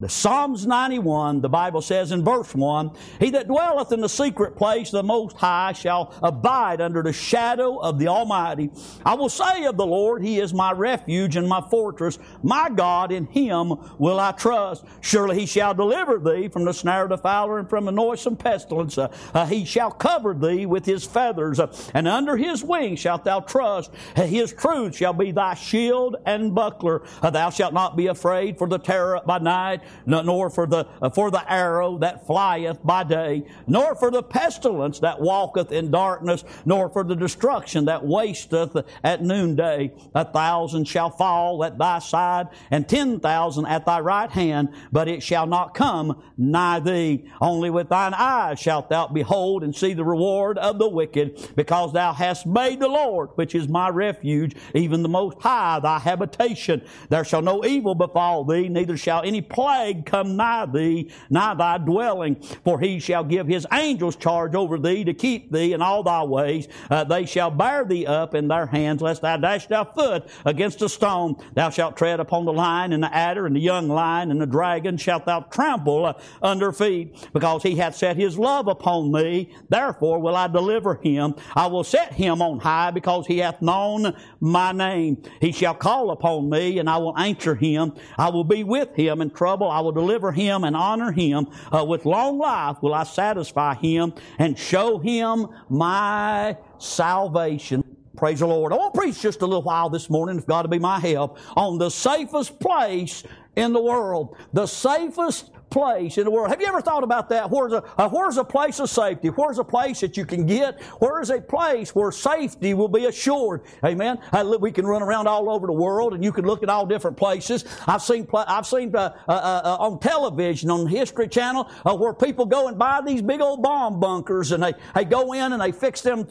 The Psalms 91, the Bible says in verse 1, He that dwelleth in the secret place of the Most High shall abide under the shadow of the Almighty. I will say of the Lord, He is my refuge and my fortress. My God, in Him will I trust. Surely He shall deliver thee from the snare of the fowler and from the noisome pestilence. He shall cover thee with His feathers, and under His wings shalt thou trust. His truth shall be thy shield and buckler. Thou shalt not be afraid for the terror by night, nor for the arrow that flieth by day, nor for the pestilence that walketh in darkness, nor for the destruction that wasteth at noonday. 1,000 shall fall at thy side, and 10,000 at thy right hand, but it shall not come nigh thee. Only with thine eyes shalt thou behold and see the reward of the wicked, because thou hast made the Lord, which is my refuge, even the Most High, thy habitation. There shall no evil befall thee, neither shall any plague come nigh thee, nigh thy dwelling. For He shall give His angels charge over thee to keep thee in all thy ways. They shall bear thee up in their hands, lest thou dash thy foot against a stone. Thou shalt tread upon the lion and the adder and the young lion and the dragon shalt thou trample under feet. Because He hath set His love upon me, therefore will I deliver him. I will set him on high, because he hath known my name. He shall call upon me, and I will answer him. I will be with him in trouble. I will deliver him and honor him. With long life will I satisfy him and show him my salvation. Praise the Lord. I want to preach just a little while this morning, if God will be my help, on the safest place in the world. The safest place in the world. Have you ever thought about that? Where's a place of safety? Where's a place that you can get? Where is a place where safety will be assured? Amen. We can run around all over the world, and you can look at all different places. I've seen on television, on the History Channel, where people go and buy these big old bomb bunkers, and they go in and they fix them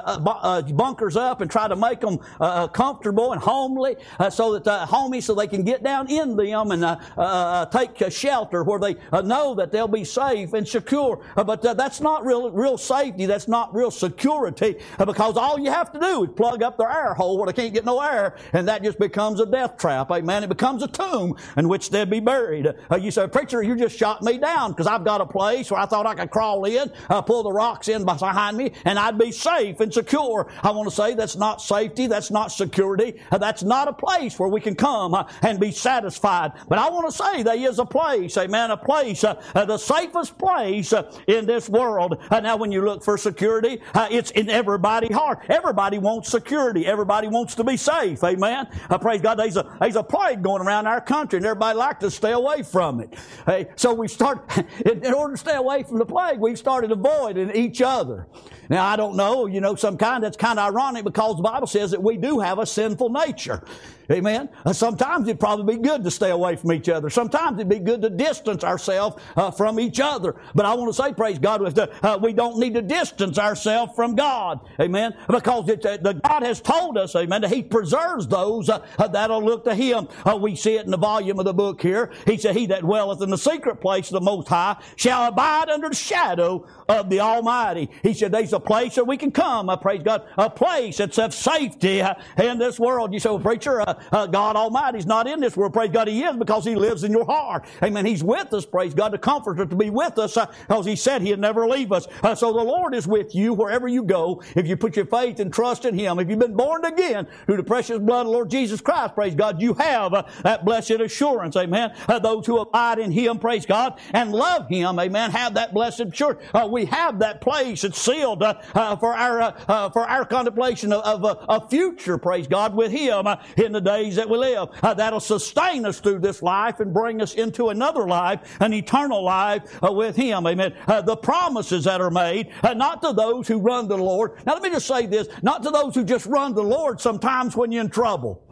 bunkers up and try to make them comfortable and homely, so they can get down in them and take shelter where they know that they'll be safe and secure. But that's not real safety. That's not real security, because all you have to do is plug up their air hole where they can't get no air, and that just becomes a death trap. Amen. It becomes a tomb in which they'd be buried. You say, preacher, you just shot me down because I've got a place where I thought I could crawl in, pull the rocks in behind me, and I'd be safe and secure. I want to say that's not safety. That's not security. That's not a place where we can come and be satisfied. But I want to say there is a place, amen, a place, the safest place in this world. Now when you look for security, it's in everybody's heart. Everybody wants security. Everybody wants to be safe. Amen. Praise God. There's a plague going around our country, and everybody likes to stay away from it. Hey, so we start, in order to stay away from the plague, we've started avoiding each other. Now I don't know, that's kind of ironic, because the Bible says that we do have a sinful nature. Amen. Sometimes it'd probably be good to stay away from each other. Sometimes it'd be good to distance ourselves from each other. But I want to say, praise God, we don't need to distance ourselves from God. Amen. Because God has told us, amen, that He preserves those that'll look to Him. We see it in the volume of the book here. He said, He that dwelleth in the secret place of the Most High shall abide under the shadow of the Almighty. He said, there's a place where we can come, praise God, a place that's of safety in this world. You say, well, preacher, God Almighty's not in this world. Praise God, He is, because He lives in your heart. Amen. He's with us, praise God, the Comforter, to be with us, because He said He'd never leave us. So the Lord is with you wherever you go, if you put your faith and trust in Him. If you've been born again through the precious blood of the Lord Jesus Christ, praise God, you have that blessed assurance. Amen. Those who abide in Him, praise God, and love Him, amen, have that blessed assurance. We have that place. It's sealed for our contemplation of a future, praise God, with Him in the days that we live. That'll sustain us through this life and bring us into another life, an eternal life with Him. Amen. The promises that are made, not to those who run to the Lord. Now let me just say this, not to those who just run to the Lord sometimes when you're in trouble.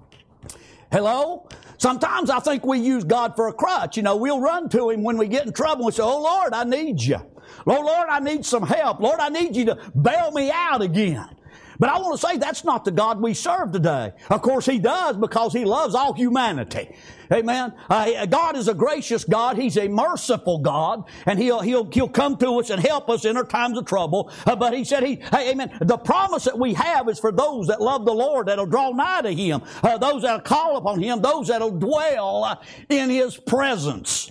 Hello? Sometimes I think we use God for a crutch. We'll run to Him when we get in trouble and say, oh Lord, I need you. Lord, I need some help. Lord, I need you to bail me out again. But I want to say that's not the God we serve today. Of course, He does, because He loves all humanity. Amen. God is a gracious God. He's a merciful God, and He'll come to us and help us in our times of trouble. But He said, amen. The promise that we have is for those that love the Lord, that'll draw nigh to Him, those that'll call upon Him, those that'll dwell in His presence.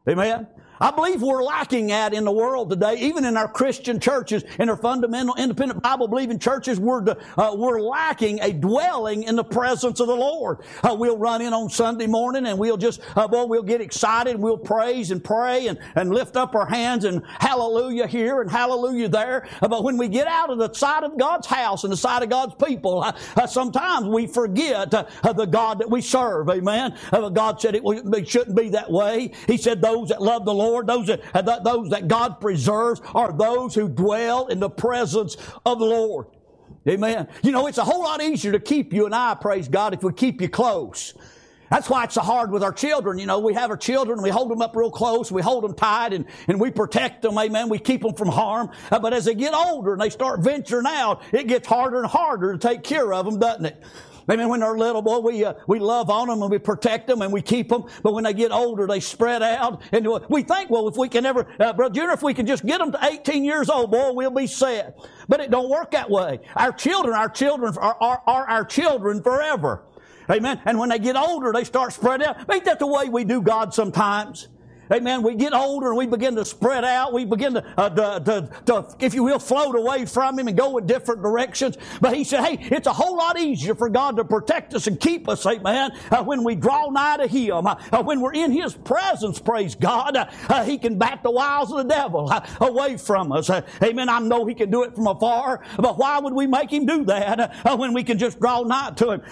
Amen. I believe we're lacking at in the world today, even in our Christian churches, in our fundamental, independent Bible-believing churches, we're lacking a dwelling in the presence of the Lord. We'll run in on Sunday morning and we'll just, we'll get excited and we'll praise and pray and lift up our hands and hallelujah here and hallelujah there. But when we get out of the sight of God's house and the sight of God's people, sometimes we forget the God that we serve. Amen. God said it shouldn't be that way. He said those that love the Lord, those that God preserves are those who dwell in the presence of the Lord. Amen. You know, it's a whole lot easier to keep you and I, praise God, if we keep you close. That's why it's so hard with our children. You know, we have our children, we hold them up real close, we hold them tight, and we protect them, amen. We keep them from harm. But as they get older and they start venturing out, it gets harder and harder to take care of them, doesn't it? Amen. When they're little, boy, we love on them and we protect them and we keep them. But when they get older, they spread out. And we think, well, if we can ever, Brother Junior, if we can just get them to 18 years old, boy, we'll be set. But it don't work that way. Our children are our children forever. Amen. And when they get older, they start spreading out. Ain't that the way we do God sometimes? Amen. We get older and we begin to spread out. We begin to, if you will, float away from Him and go in different directions. But He said, hey, it's a whole lot easier for God to protect us and keep us, amen, when we draw nigh to Him. When we're in His presence, praise God, He can bat the wiles of the devil away from us. Amen. I know He can do it from afar, but why would we make Him do that when we can just draw nigh to Him?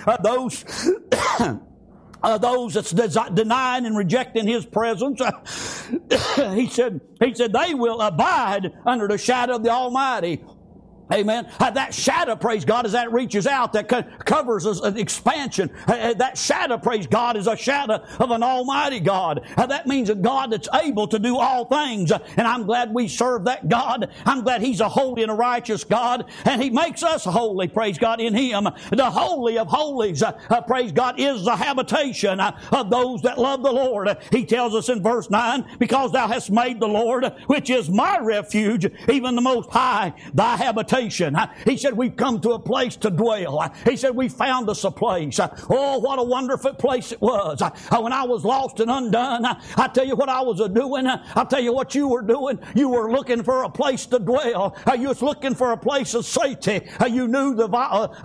Those that's denying and rejecting His presence, He said they will abide under the shadow of the Almighty. Amen. That shadow, praise God, as that reaches out, that covers us an expansion. That shadow, praise God, is a shadow of an almighty God. That means a God that's able to do all things. And I'm glad we serve that God. I'm glad He's a holy and a righteous God. And He makes us holy, praise God, in Him. The Holy of Holies, praise God, is the habitation of those that love the Lord. He tells us in verse 9, because Thou hast made the Lord, which is my refuge, even the Most High, Thy habitation. He said, we've come to a place to dwell. He said, we found us a place. Oh, what a wonderful place it was. When I was lost and undone, I tell you what I was doing. I'll tell you what you were doing. You were looking for a place to dwell. You was looking for a place of safety. You knew the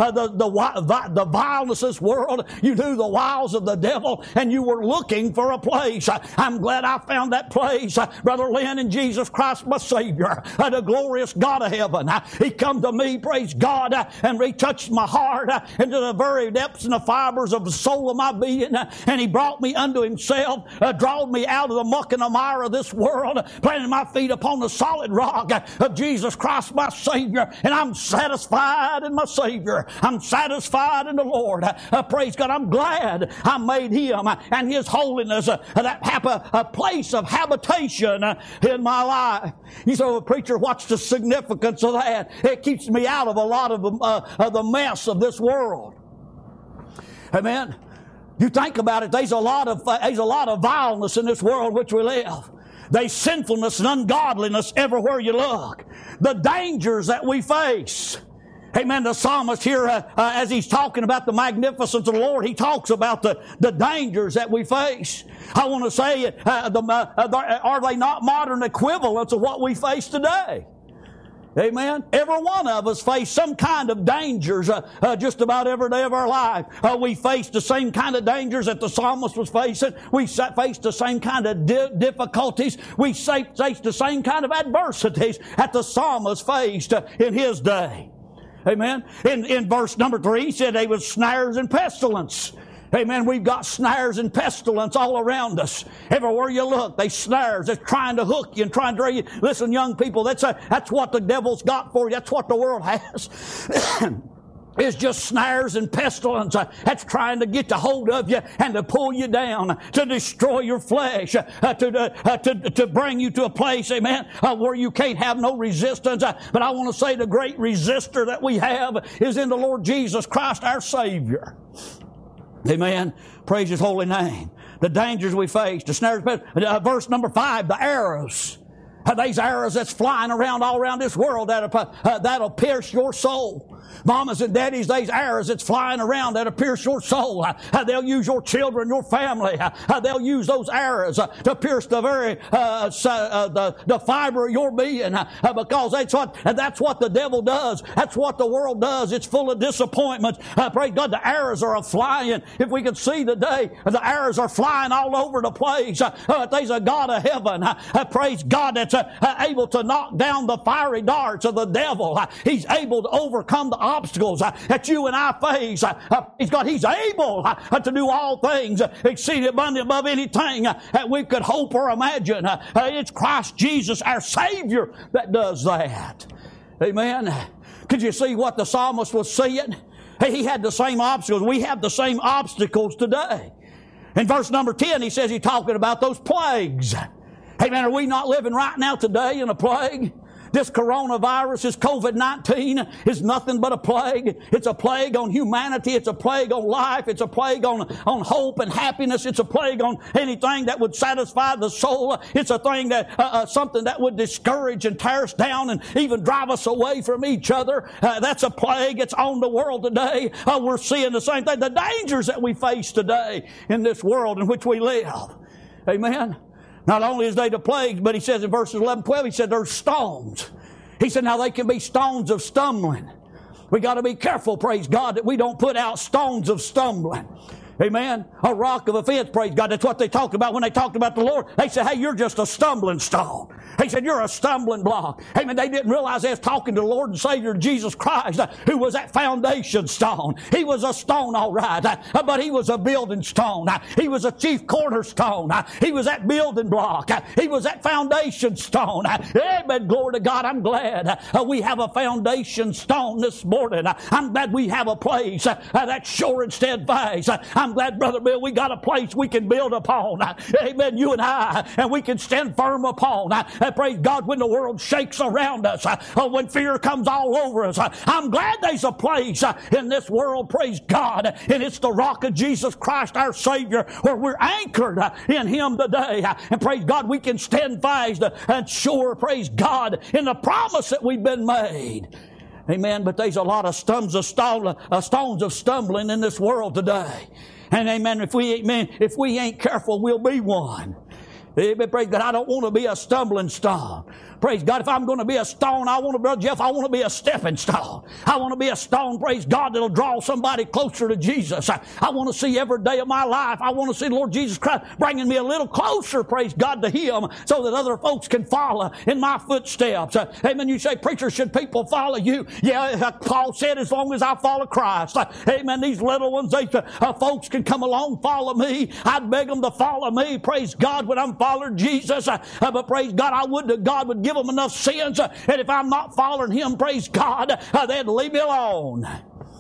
vileness of this world. You knew the wiles of the devil, and you were looking for a place. I'm glad I found that place. Brother Lynn and Jesus Christ, my Savior, the glorious God of heaven. He come to me, praise God, and He touched my heart into the very depths and the fibers of the soul of my being, and He brought me unto Himself, drawed me out of the muck and the mire of this world, planted my feet upon the solid rock of Jesus Christ, my Savior, and I'm satisfied in my Savior. I'm satisfied in the Lord. Praise God. I'm glad I made Him and His holiness a place of habitation in my life. You say, preacher, what's the significance of that? It keeps me out of a lot of the mess of this world. Amen. You think about it. There's a lot of vileness in this world in which we live. There's sinfulness and ungodliness everywhere you look. The dangers that we face. Amen. The psalmist here, as he's talking about the magnificence of the Lord, he talks about the dangers that we face. I want to say, are they not modern equivalents of what we face today? Amen. Every one of us face some kind of dangers just about every day of our life. We face the same kind of dangers that the psalmist was facing. We face the same kind of difficulties. We face the same kind of adversities that the psalmist faced in his day. Amen. In verse number 3, he said they was snares and pestilence. Amen. We've got snares and pestilence all around us. Everywhere you look, they snares. They're trying to hook you and trying to drag you. Listen, young people, that's what the devil's got for you. That's what the world has. It's just snares and pestilence that's trying to get a hold of you and to pull you down, to destroy your flesh, to bring you to a place, amen, where you can't have no resistance. But I want to say the great resistor that we have is in the Lord Jesus Christ, our Savior. Amen. Praise His holy name. The dangers we face, the snares, verse number 5, the arrows. These arrows that's flying around all around this world that'll pierce your soul. Mamas and daddies, these arrows that's flying around that'll pierce your soul. They'll use your children, your family. They'll use those arrows to pierce the very the fiber of your being, because that's what the devil does. That's what the world does. It's full of disappointments. Praise God, the arrows are flying. If we could see today, the arrows are flying all over the place. There's a God of heaven. Praise God, that's able to knock down the fiery darts of the devil. He's able to overcome the obstacles that you and I face. He's able to do all things exceeding abundantly above anything that we could hope or imagine. It's Christ Jesus, our Savior, that does that. Amen. Could you see what the psalmist was seeing? He had the same obstacles. We have the same obstacles today. In verse number 10, he says he's talking about those plagues. Hey man, are we not living right now today in a plague? This coronavirus, this COVID-19 is nothing but a plague. It's a plague on humanity. It's a plague on life. It's a plague on hope and happiness. It's a plague on anything that would satisfy the soul. It's a thing that, something that would discourage and tear us down and even drive us away from each other. That's a plague. It's on the world today. We're seeing the same thing. The dangers that we face today in this world in which we live. Amen. Not only is they the plagues, but he says in verses 11, 12, he said there's stones. He said now they can be stones of stumbling. We got to be careful, praise God, that we don't put out stones of stumbling. Amen. A rock of offense, praise God. That's what they talked about when they talked about the Lord. They said, hey, you're just a stumbling stone. He said, you're a stumbling block. Amen. They didn't realize they was talking to the Lord and Savior Jesus Christ, who was that foundation stone. He was a stone, all right, but he was a building stone. He was a chief cornerstone. He was that building block. He was that foundation stone. Amen. Glory to God. I'm glad we have a foundation stone this morning. I'm glad we have a place that's sure and steadfast. I'm glad, Brother Bill, we got a place we can build upon. Amen. You and I, and we can stand firm upon. Praise God, when the world shakes around us, when fear comes all over us. I'm glad there's a place in this world, praise God, and it's the rock of Jesus Christ, our Savior, where we're anchored in Him today. And praise God, we can stand fast and sure, praise God, in the promise that we've been made. Amen. But there's a lot of stones of stumbling in this world today. And amen, if we ain't careful, we'll be one. Amen. Praise God. I don't want to be a stumbling stone. Praise God. If I'm going to be a stone, Brother Jeff, I want to be a stepping stone. I want to be a stone, praise God, that'll draw somebody closer to Jesus. I want to see every day of my life. I want to see the Lord Jesus Christ bringing me a little closer, praise God, to Him so that other folks can follow in my footsteps. Amen. You say, preacher, should people follow you? Yeah, Paul said, as long as I follow Christ. Amen. These little ones, folks can come along, follow me. I'd beg them to follow me, praise God, when I'm following Jesus. But praise God, I would that God would give them enough sins, and if I'm not following Him, praise God, they'd leave me alone.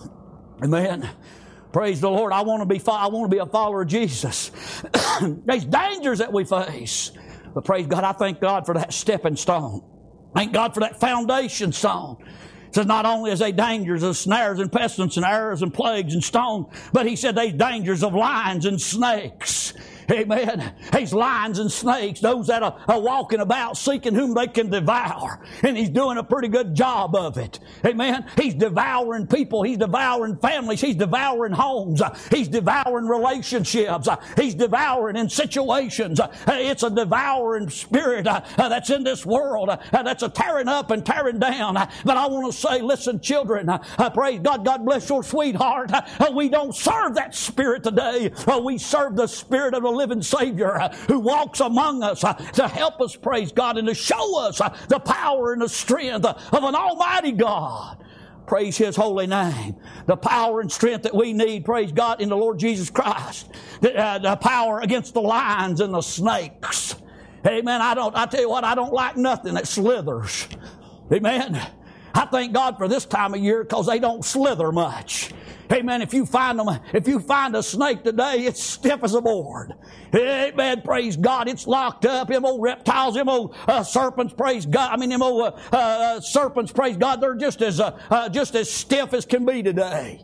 Amen. Praise the Lord. I want to be a follower of Jesus. There's dangers that we face, but praise God, I thank God for that stepping stone. Thank God for that foundation stone. It says not only is there dangers of snares and pestilence and arrows and plagues and stones, but He said there's dangers of lions and snakes. Amen. He's lions and snakes, those that are walking about seeking whom they can devour. And He's doing a pretty good job of it. Amen. He's devouring people. He's devouring families. He's devouring homes. He's devouring relationships. He's devouring in situations. It's a devouring spirit that's in this world that's a tearing up and tearing down. But I want to say, listen, children, praise God. God bless your sweetheart. We don't serve that spirit today. We serve the Spirit of the living Savior who walks among us to help us, praise God, and to show us the power and the strength of an almighty God. Praise His holy name. The power and strength that we need, praise God, in the Lord Jesus Christ. The power against the lions and the snakes. Amen. I tell you what, I don't like nothing that slithers. Amen. I thank God for this time of year because they don't slither much. Amen. If you find a snake today, it's stiff as a board. Amen. Praise God. It's locked up. Them old reptiles, them old serpents, praise God. Them old serpents, praise God. They're just as stiff as can be today.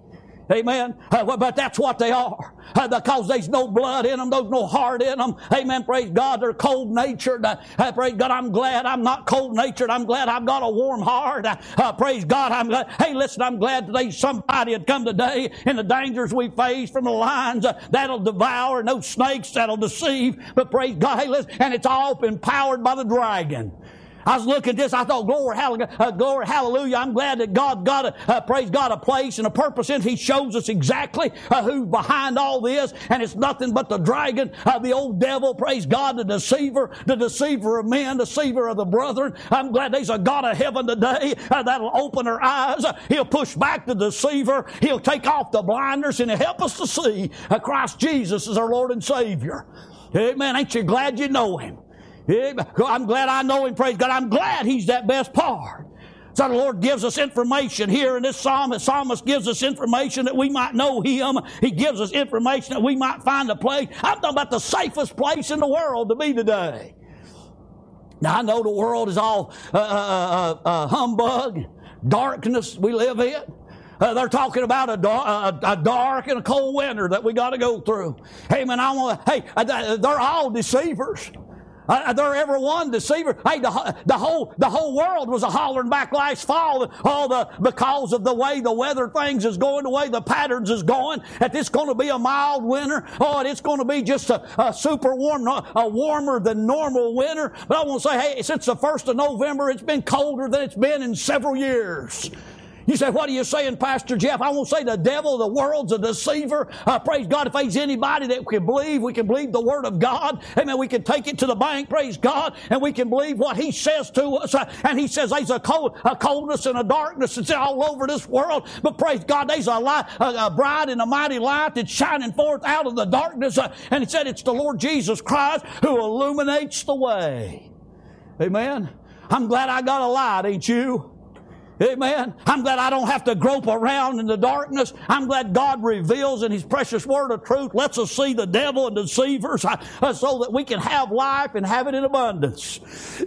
Amen. But that's what they are. Because there's no blood in them, there's no heart in them. Amen. Praise God. They're cold-natured. Praise God. I'm glad I'm not cold-natured. I'm glad I've got a warm heart. Praise God. I'm glad. Hey, listen, I'm glad today somebody had come today in the dangers we face from the lions that'll devour and those snakes that'll deceive. But praise God. Hey, listen, and it's all been powered by the dragon. I was looking at this, I thought, glory, hallelujah. I'm glad that God got praise God, a place and a purpose in it. He shows us exactly who's behind all this, and it's nothing but the dragon, the old devil, praise God, the deceiver of men, deceiver of the brethren. I'm glad there's a God of heaven today that'll open our eyes. He'll push back the deceiver. He'll take off the blinders, and he'll help us to see Christ Jesus as our Lord and Savior. Amen. Ain't you glad you know Him? I'm glad I know Him, praise God. I'm glad He's that best part. So the Lord gives us information here in this psalm. The psalmist gives us information that we might know Him. He gives us information that we might find a place. I'm talking about the safest place in the world to be today. Now I know the world is all humbug, darkness we live in. They're talking about a dark and a cold winter that we got to go through. Hey man, they're all deceivers. They're every one deceiver. Hey, the whole world was a hollering back last fall, because of the way the weather things is going, the way the patterns is going, that it's going to be a mild winter. Oh, and it's going to be just a super warm, a warmer than normal winter. But I want to say, hey, since the 1st of November, it's been colder than it's been in several years. You say, what are you saying, Pastor Jeff? I won't say the devil, the world's a deceiver. Praise God, if there's anybody that we can believe the Word of God. Amen. We can take it to the bank, praise God, and we can believe what He says to us. And He says there's a coldness and a darkness that's all over this world. But praise God, there's a light, a bright and a mighty light that's shining forth out of the darkness. And He said it's the Lord Jesus Christ who illuminates the way. Amen. I'm glad I got a light, ain't you? Amen. I'm glad I don't have to grope around in the darkness. I'm glad God reveals in His precious word of truth, lets us see the devil and deceivers so that we can have life and have it in abundance.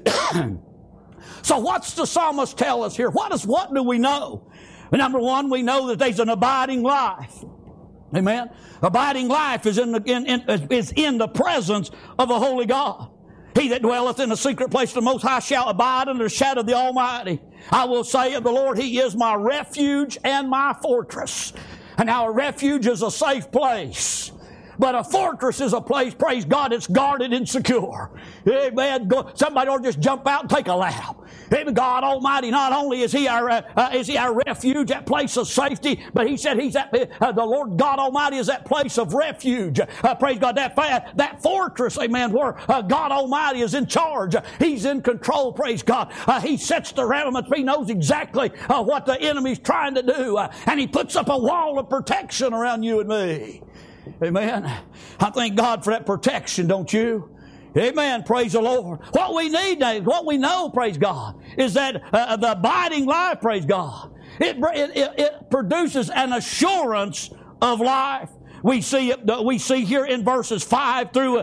So what's the psalmist tell us here? What do we know? Number one, we know that there's an abiding life. Amen. Abiding life is in the presence of a holy God. He that dwelleth in the secret place of the Most High shall abide under the shadow of the Almighty. I will say of the Lord, He is my refuge and my fortress. And now a refuge is a safe place. But a fortress is a place, praise God, it's guarded and secure. Amen. Somebody ought to just jump out and take a lap. Amen. God Almighty, not only is He our refuge, that place of safety, but He said He's the Lord God Almighty is that place of refuge. Praise God, that fortress, amen, where God Almighty is in charge. He's in control, praise God. He sets the rampart. He knows exactly what the enemy's trying to do. And He puts up a wall of protection around you and me. Amen. I thank God for that protection, don't you? Amen. Praise the Lord. What we need now, what we know, praise God, is that the abiding life, praise God, it produces an assurance of life. We see here in verses 5 through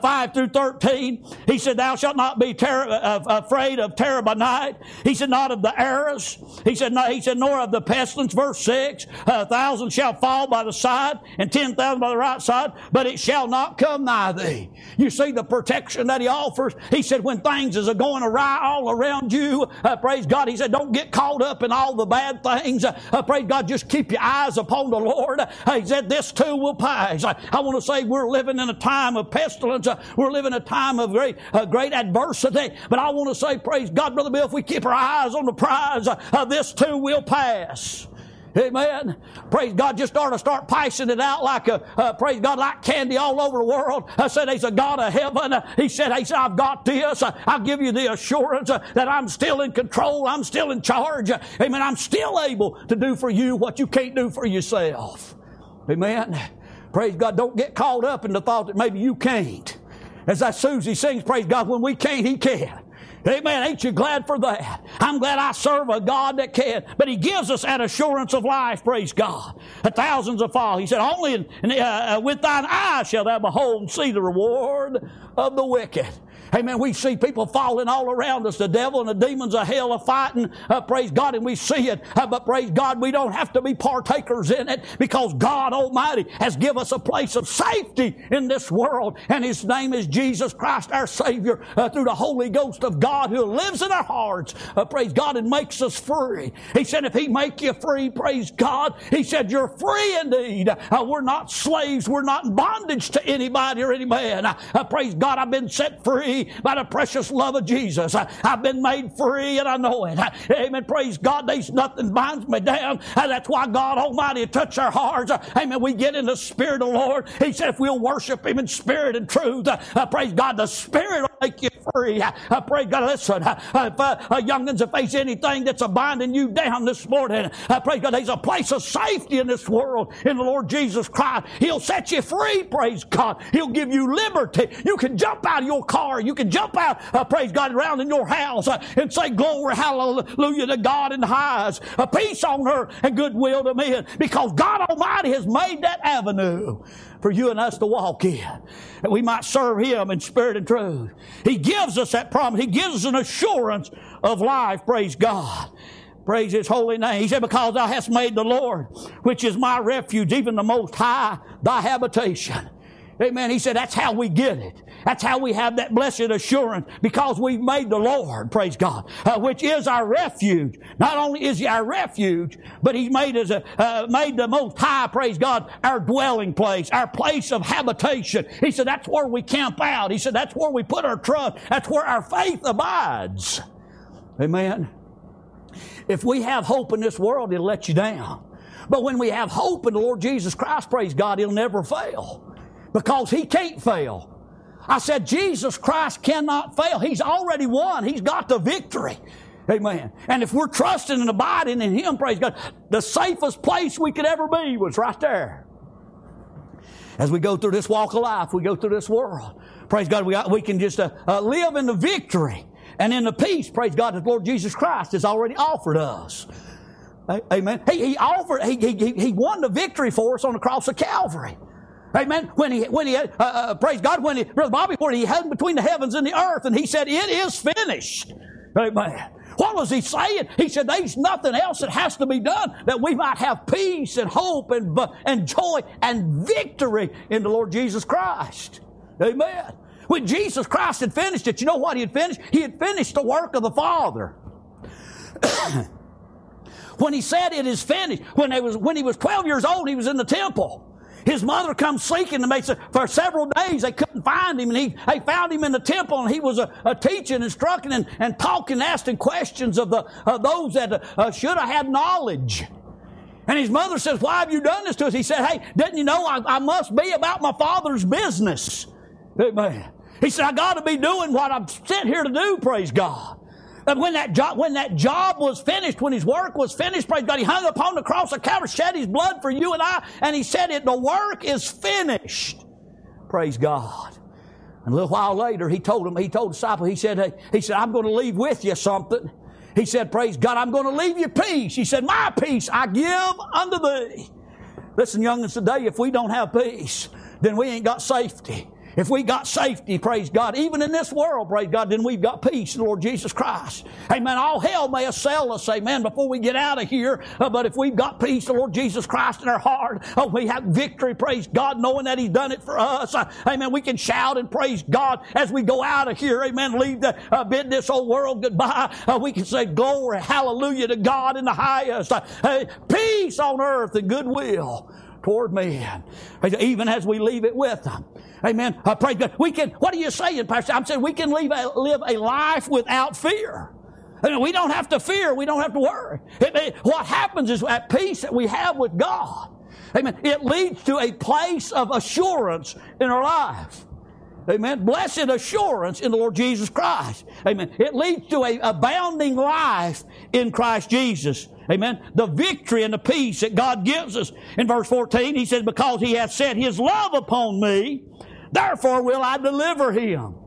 13. He said, "Thou shalt not be afraid of terror by night." He said, "Not of the arrows." He said, "Nor of the pestilence." Verse 6, 1,000 shall fall by the side and 10,000 by the right side, but it shall not come nigh thee. You see the protection that He offers. He said, when things is going awry all around you, praise God, He said, don't get caught up in all the bad things. Praise God, just keep your eyes upon the Lord. He said, this too will pass. I want to say we're living in a time of pestilence. We're living in a time of great adversity. But I want to say, praise God, Brother Bill, if we keep our eyes on the prize, this too will pass. Amen. Praise God, just ought to start passing it out like praise God, like candy all over the world. I said, He's a God of heaven. He said, I've got this. I'll give you the assurance that I'm still in control. I'm still in charge. Amen. I'm still able to do for you what you can't do for yourself. Amen. Praise God. Don't get caught up in the thought that maybe you can't. As that Susie sings, praise God, when we can't, He can. Amen. Ain't you glad for that? I'm glad I serve a God that can. But He gives us that assurance of life, praise God. Thousands will fall. He said, only with thine eyes shalt thou behold and see the reward of the wicked. Amen. We see people falling all around us. The devil and the demons of hell are fighting. Praise God, and we see it. But praise God, we don't have to be partakers in it, because God Almighty has given us a place of safety in this world. And His name is Jesus Christ, our Savior, through the Holy Ghost of God who lives in our hearts. Praise God, and makes us free. He said, if He make you free, praise God, He said, you're free indeed. We're not slaves. We're not in bondage to anybody or any man. Praise God, I've been set free by the precious love of Jesus. I've been made free, and I know it. Amen. Praise God, there's nothing binds me down. That's why God Almighty touched our hearts. Amen. We get in the Spirit of the Lord. He said, if we'll worship Him in spirit and truth, praise God, the Spirit will make you free. Praise God. Listen, youngins, if there's anything that's binding you down this morning, praise God, there's a place of safety in this world in the Lord Jesus Christ. He'll set you free, praise God. He'll give you liberty. You can jump out of your car. You can jump out, praise God, around in your house and say, glory, hallelujah to God in the highest. Peace on earth and goodwill to men, because God Almighty has made that avenue for you and us to walk in, that we might serve Him in spirit and truth. He gives us that promise. He gives us an assurance of life, praise God. Praise His holy name. He said, because thou hast made the Lord, which is my refuge, even the Most High, thy habitation. Amen. He said, that's how we get it. That's how we have that blessed assurance, because we've made the Lord, praise God, which is our refuge. Not only is He our refuge, but He's made us made the Most High, praise God, our dwelling place, our place of habitation. He said, that's where we camp out. He said, that's where we put our trust. That's where our faith abides. Amen. If we have hope in this world, it'll let you down. But when we have hope in the Lord Jesus Christ, praise God, He'll never fail, because He can't fail. I said, Jesus Christ cannot fail. He's already won. He's got the victory. Amen. And if we're trusting and abiding in Him, praise God, the safest place we could ever be was right there. As we go through this walk of life, we go through this world, praise God, we can just live in the victory and in the peace, praise God, that the Lord Jesus Christ has already offered us. Amen. He won the victory for us on the cross of Calvary. Amen. When he praise God, Brother Bobby, when He hung between the heavens and the earth, and He said, it is finished. Amen. What was He saying? He said, there's nothing else that has to be done, that we might have peace and hope and joy and victory in the Lord Jesus Christ. Amen. When Jesus Christ had finished it, you know what He had finished? He had finished the work of the Father. When He said it is finished, when He was 12 years old, He was in the temple. His mother come seeking Him. For several days they couldn't find Him, and they found Him in the temple, and He was teaching, instructing, and talking, asking questions of those that should have had knowledge. And His mother says, why have you done this to us? He said, hey, didn't you know I must be about my Father's business? Amen. He said, I got to be doing what I'm sent here to do, praise God. And when that job was finished, when His work was finished, praise God, He hung upon the cross of Calvary, shed His blood for you and I, and He said, the work is finished. Praise God. And a little while later, He told the disciple, He said, I'm going to leave with you something. He said, praise God, I'm going to leave you peace. He said, my peace I give unto thee. Listen, youngins, today, if we don't have peace, then we ain't got safety. If we got safety, praise God, even in this world, praise God, then we've got peace in the Lord Jesus Christ. Amen. All hell may assail us, amen, before we get out of here. But if we've got peace, the Lord Jesus Christ in our heart, we have victory, praise God, knowing that He's done it for us. Amen. We can shout and praise God as we go out of here. Amen. Leave bid this old world goodbye. We can say glory, hallelujah to God in the highest. Peace on earth and goodwill toward men, even as we leave it with them. Amen. Praise God. What are you saying, Pastor? I'm saying we can live a life without fear. I mean, we don't have to fear. We don't have to worry. What happens is that peace that we have with God, amen, it leads to a place of assurance in our life. Amen. Blessed assurance in the Lord Jesus Christ. Amen. It leads to a abounding life in Christ Jesus. Amen. The victory and the peace that God gives us. In verse 14, He says, because He hath set His love upon me, therefore will I deliver him.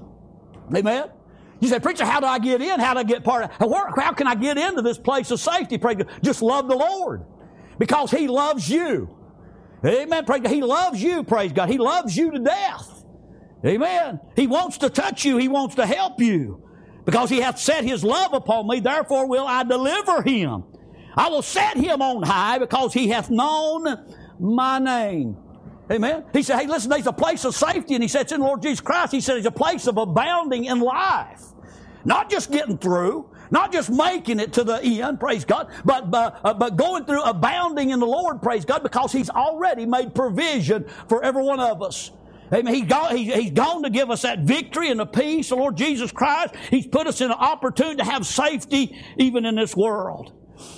Amen. You say, preacher, how do I get in? How do I get part of it? How can I get into this place of safety? Pray God. Just love the Lord, because He loves you. Amen. Praise God. He loves you, praise God. He loves you to death. Amen. He wants to touch you. He wants to help you. Because He hath set His love upon me, therefore will I deliver him. I will set him on high because he hath known my name. Amen. He said, hey, listen, there's a place of safety. And He said, it's in the Lord Jesus Christ. He said, it's a place of abounding in life. Not just getting through, not just making it to the end, praise God, but going through abounding in the Lord, praise God, because He's already made provision for every one of us. Amen. He's gone to give us that victory and the peace, the Lord Jesus Christ. He's put us in an opportunity to have safety even in this world.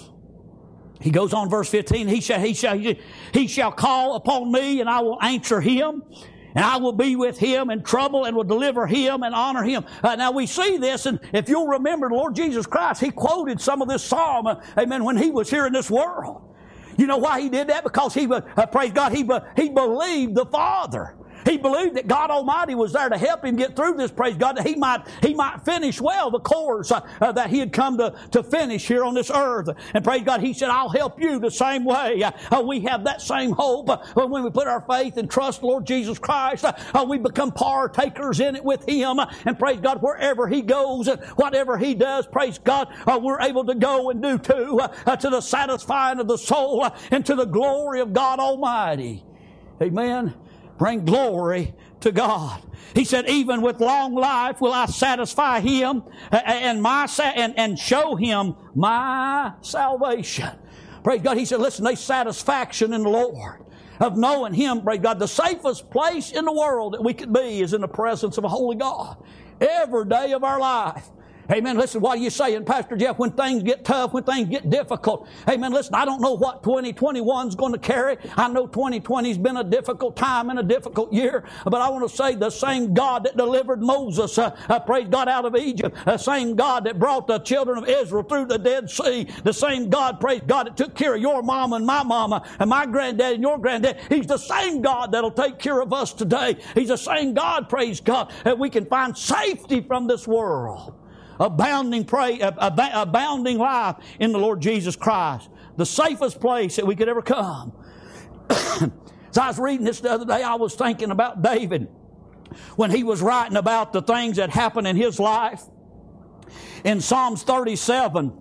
He goes on, verse 15, he shall call upon me, and I will answer him, and I will be with him in trouble, and will deliver him and honor him. Now we see this, and if you'll remember the Lord Jesus Christ, He quoted some of this psalm, amen, when He was here in this world. You know why He did that? Because praise God, he believed the Father. He believed that God Almighty was there to help him get through this, praise God, that he might finish well the course that he had come to finish here on this earth. And praise God, He said, I'll help you the same way. We have that same hope when we put our faith and trust Lord Jesus Christ. We become partakers in it with Him. And praise God, wherever He goes and whatever He does, praise God, we're able to go and do too, to the satisfying of the soul and to the glory of God Almighty. Amen. Bring glory to God. He said, even with long life will I satisfy him and show him my salvation. Praise God. He said, listen, there's satisfaction in the Lord of knowing Him. Praise God. The safest place in the world that we could be is in the presence of a holy God every day of our life. Amen. Listen, what are you saying, Pastor Jeff, when things get tough, when things get difficult? Amen. Listen, I don't know what 2021 is going to carry. I know 2020 has been a difficult time and a difficult year. But I want to say the same God that delivered Moses, praise God, out of Egypt, the same God that brought the children of Israel through the Dead Sea, the same God, praise God, that took care of your mama and my granddad and your granddad. He's the same God that'll take care of us today. He's the same God, praise God, that we can find safety from this world. Abounding life in the Lord Jesus Christ. The safest place that we could ever come. As I was reading this the other day, I was thinking about David when he was writing about the things that happened in his life. In Psalms 37,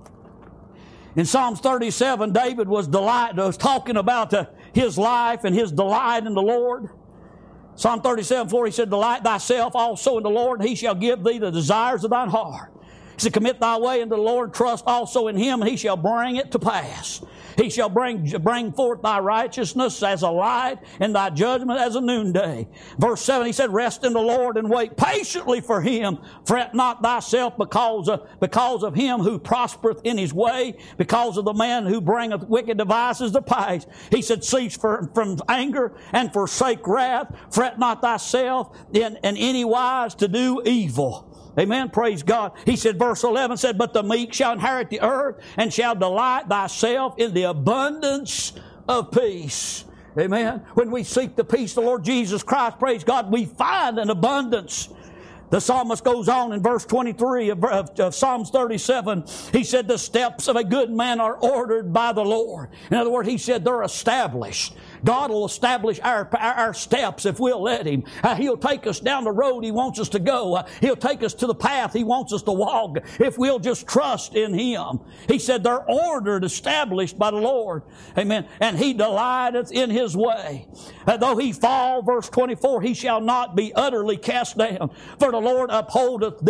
David was talking about his life and his delight in the Lord. Psalm 37:4, he said, delight thyself also in the Lord, and He shall give thee the desires of thine heart. He said, commit thy way unto the Lord, trust also in Him, and He shall bring it to pass. He shall bring forth thy righteousness as a light, and thy judgment as a noonday. Verse 7, he said, rest in the Lord and wait patiently for Him. Fret not thyself because of him who prospereth in his way, because of the man who bringeth wicked devices to pass. He said, cease from anger and forsake wrath. Fret not thyself in any wise to do evil. Amen. Praise God. He said, verse 11 said, but the meek shall inherit the earth and shall delight thyself in the abundance of peace. Amen. When we seek the peace of the Lord Jesus Christ, praise God, we find an abundance. The psalmist goes on in verse 23 of Psalms 37. He said, the steps of a good man are ordered by the Lord. In other words, he said they're established. God will establish our steps if we'll let Him. He'll take us down the road He wants us to go. He'll take us to the path He wants us to walk if we'll just trust in Him. He said they're ordered, established by the Lord. Amen. And He delighteth in His way. Though he fall, verse 24, he shall not be utterly cast down. For the Lord upholdeth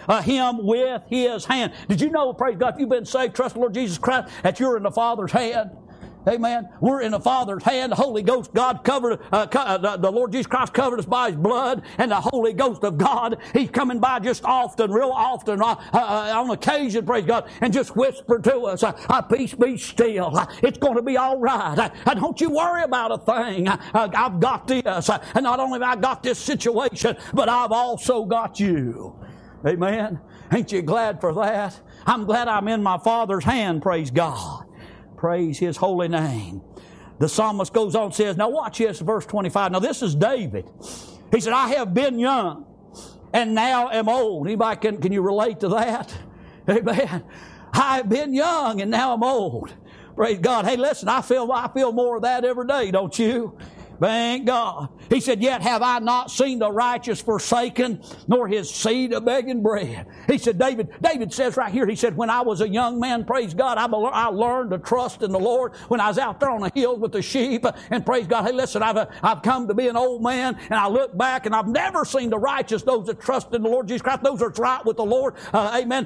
him with His hand. Did you know, praise God, if you've been saved, trust the Lord Jesus Christ, that you're in the Father's hand? Amen. We're in the Father's hand. The Holy Ghost, God covered, the Lord Jesus Christ covered us by His blood, and the Holy Ghost of God, He's coming by just often, real often, on occasion, praise God, and just whisper to us, peace be still. It's going to be all right. Don't you worry about a thing. I've got this. And not only have I got this situation, but I've also got you. Amen. Ain't you glad for that? I'm glad I'm in my Father's hand, praise God. Praise His holy name. The psalmist goes on and says, now watch this, verse 25. Now this is David. He said, I have been young and now am old. Anybody can you relate to that? Amen. I have been young and now I'm old. Praise God. Hey, listen, I feel more of that every day, don't you? Thank God. He said, yet have I not seen the righteous forsaken, nor his seed a begging bread. He said, David says right here, he said, when I was a young man, praise God, I learned to trust in the Lord when I was out there on the hills with the sheep. And praise God, hey, listen, I've come to be an old man, and I look back, and I've never seen the righteous, those that trust in the Lord Jesus Christ, those that's right with the Lord, amen,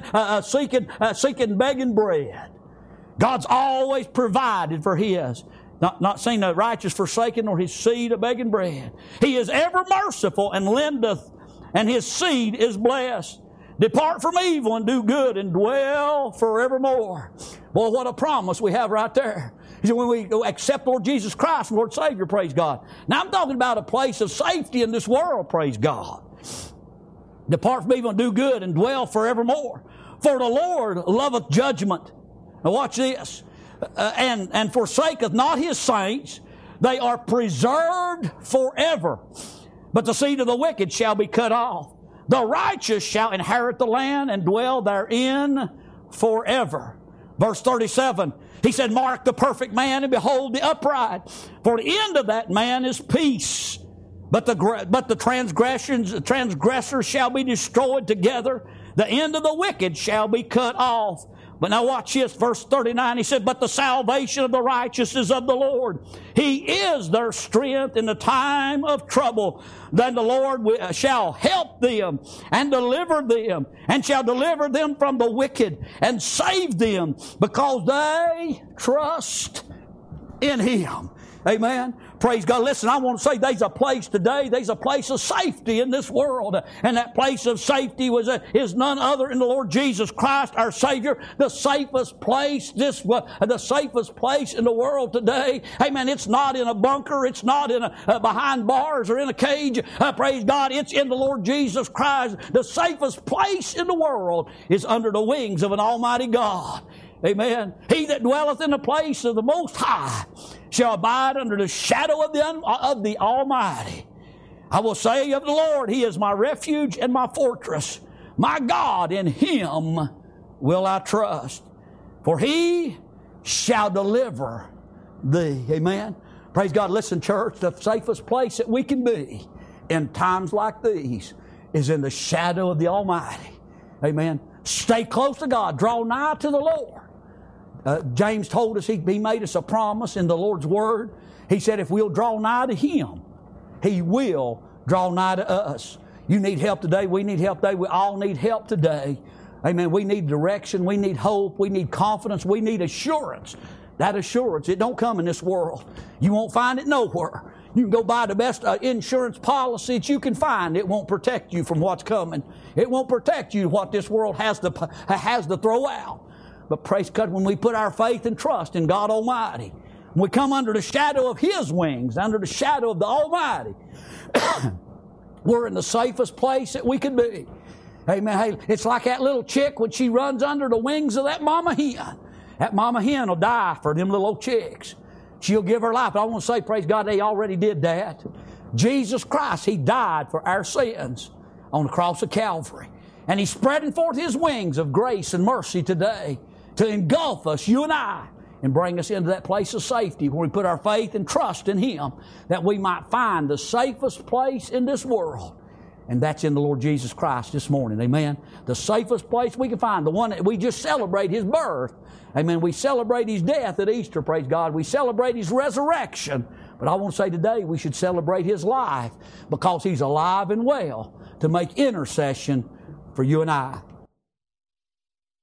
seeking begging bread. God's always provided for His. Not seen the righteous forsaken, nor his seed a begging bread. He is ever merciful and lendeth, and his seed is blessed. Depart from evil and do good and dwell forevermore. Boy, what a promise we have right there. He said, when we accept Lord Jesus Christ, Lord Savior, praise God. Now I'm talking about a place of safety in this world, praise God. Depart from evil and do good and dwell forevermore. For the Lord loveth judgment. Now watch this. And forsaketh not his saints, they are preserved forever. But the seed of the wicked shall be cut off. The righteous shall inherit the land and dwell therein forever. Verse 37, he said, mark the perfect man and behold the upright. For the end of that man is peace. But the transgressors shall be destroyed together. The end of the wicked shall be cut off. But now watch this, verse 39, he said, but the salvation of the righteous is of the Lord. He is their strength in the time of trouble. Then the Lord shall help them and deliver them, and shall deliver them from the wicked and save them, because they trust in Him. Amen. Praise God. Listen, I want to say there's a place today, there's a place of safety in this world. And that place of safety is none other than the Lord Jesus Christ, our Savior. The safest place, the safest place in the world today. Amen. It's not in a bunker. It's not in behind bars or in a cage. Praise God. It's in the Lord Jesus Christ. The safest place in the world is under the wings of an Almighty God. Amen. He that dwelleth in the place of the Most High shall abide under the shadow of the Almighty. I will say of the Lord, He is my refuge and my fortress. My God, in Him will I trust. For He shall deliver thee. Amen. Praise God. Listen, church, the safest place that we can be in times like these is in the shadow of the Almighty. Amen. Stay close to God. Draw nigh to the Lord. James told us, he made us a promise in the Lord's Word. He said if we'll draw nigh to Him, He will draw nigh to us. You need help today. We need help today. We all need help today. Amen. We need direction. We need hope. We need confidence. We need assurance. That assurance, it don't come in this world. You won't find it nowhere. You can go buy the best insurance policy that you can find. It won't protect you from what's coming. It won't protect you what this world has to throw out. But praise God, when we put our faith and trust in God Almighty, when we come under the shadow of His wings, under the shadow of the Almighty, we're in the safest place that we could be. Amen. Hey, it's like that little chick when she runs under the wings of that mama hen. That mama hen will die for them little old chicks. She'll give her life. But I want to say, praise God, they already did that. Jesus Christ, He died for our sins on the cross of Calvary. And He's spreading forth His wings of grace and mercy today to engulf us, you and I, and bring us into that place of safety where we put our faith and trust in Him, that we might find the safest place in this world. And that's in the Lord Jesus Christ this morning. Amen. The safest place we can find, the one that we just celebrate His birth. Amen. We celebrate His death at Easter, praise God. We celebrate His resurrection. But I want to say today we should celebrate His life, because He's alive and well to make intercession for you and I.